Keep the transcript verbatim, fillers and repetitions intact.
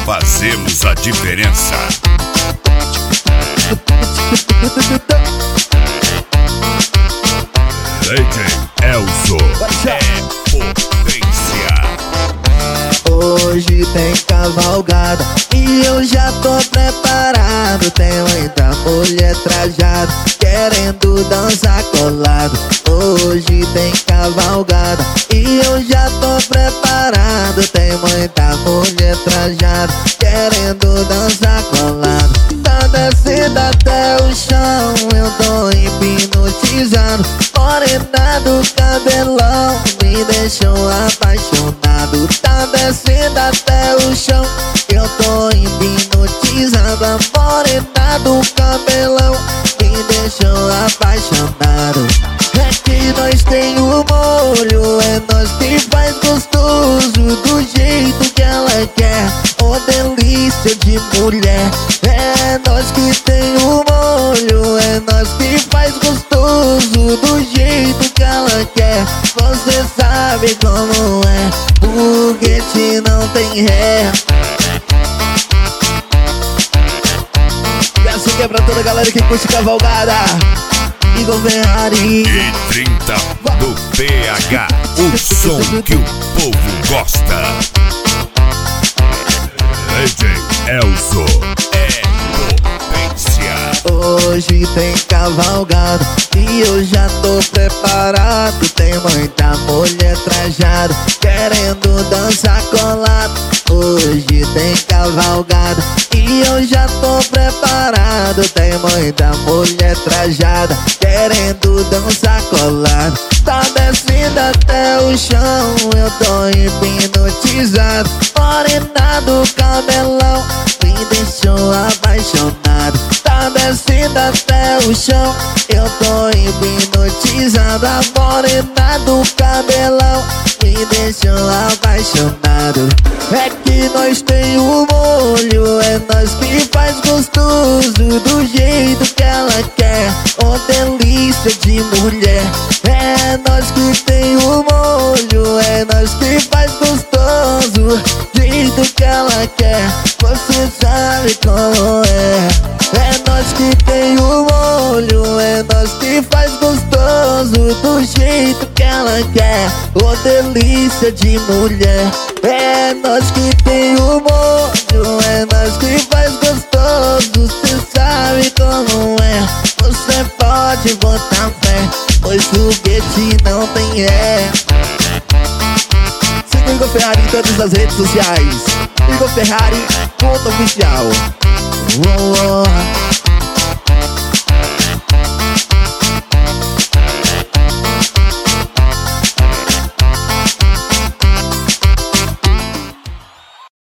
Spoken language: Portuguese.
fazemos a diferença. D J Elzo é potência. Hoje tem cavalgada e eu já tô preparado. Tem muita mulher trajada querendo dançar colado. Hoje tem cavalgada e eu já tô preparado. Tem muita mulher trajada querendo dançar colado. Tá descendo até o chão, eu tô hipnotizado. Morena do cabelão me deixou apaixonado. Tá descendo até o chão, eu tô hipnotizado. A morena do cabelão me deixou apaixonado. É que nós tem o molho, é nós que faz gostoso do jeito que ela quer. Oh, delícia de mulher. É nós que tem o molho, é nós que faz gostoso do jeito que ela quer. Você sabe como é, foguete não tem ré. E assim que é pra toda a galera que curte cavalgada. Igor Ferrari E trinta do P H, o som que o povo gosta. D J Elzo é potência. Hoje tem cavalgada e eu já tô preparado. Tem muita mulher trajada querendo dançar colado. Hoje tem cavalgada e eu já tô preparado. Tem muita mulher trajada querendo dançar colado. Tá descendo até o chão, eu tô hipnotizado. Morena do cabelão me deixou apaixonado. Tá descendo até o chão, eu tô hipnotizado. A morena do cabelão me deixou apaixonado. É que nós tem o molho, é nós que faz gostoso do jeito que ela quer. Oh, delícia de mulher. É nós que tem o molho, é nós que faz gostoso do jeito que ela quer. Você sabe como é. É nós que tem o molho, é nós que faz gostoso do jeito que ela quer. Oh, delícia de mulher. É nós que tem o molho, é nós que faz gostoso. Cê sabe como é, você pode botar fé, pois foguete não tem ré. Siga o Igor Ferrari em todas as redes sociais. Igor Ferrari, ponto oficial. Oh, oh.